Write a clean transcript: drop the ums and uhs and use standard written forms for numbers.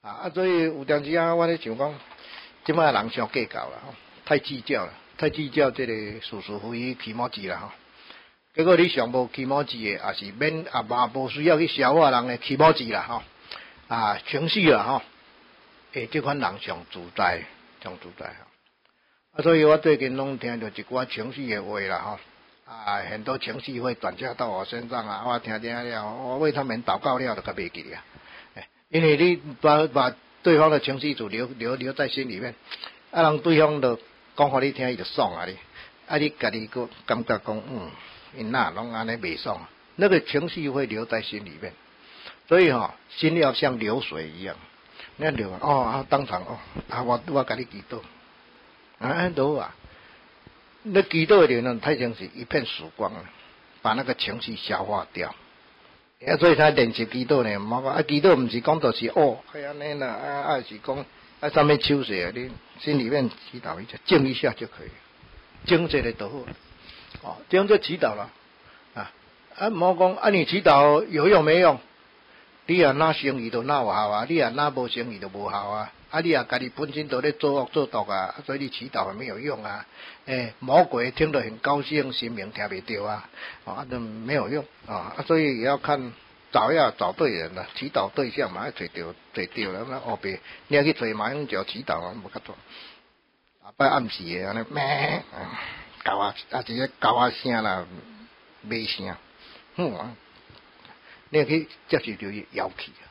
所以有阵时啊，我咧想讲，即摆人伤计较啦，太计较了，太计较这个是是非非起毛字啦，结果你上无起毛字的，也是免嘛无需要去消化人的起毛字啦，情绪啦，这款人上自在，上自在所以我最近拢听到一寡情绪的话啦，很多情绪会转嫁到我身上啊，我听了，我为他们祷告了，就较袂记啊。因为你把对方的情绪就留在心里面，让对方就讲互你听，伊就爽啊你，你家己个感觉讲，因那拢安尼袂爽，那个情绪会留在心里面，所以心要像流水一样，那流当场我甲你祈祷，都好啊，那祈祷的人太像是一片曙光了，把那个情绪消化掉。所以他练习祈祷呢，莫讲祈祷不是讲就是安尼啦，是讲上面手势你心里面祈祷一下，静一下就可以，静下来就好，这样就祈祷了莫讲你祈祷有用没用？你哪生意都哪有效啊，你哪无生意都无效啊，你家己本身都咧做恶做毒啊，所以你祈祷也没有用啊，魔鬼听得很高兴，心灵听不到啊，都没有用所以也要看要找对人了，祈祷对象嘛要找对了，那别你要去找嘛用就祈祷无较多，拜暗时的安尼咩，狗直接狗声啦，没声，你去接受着妖气。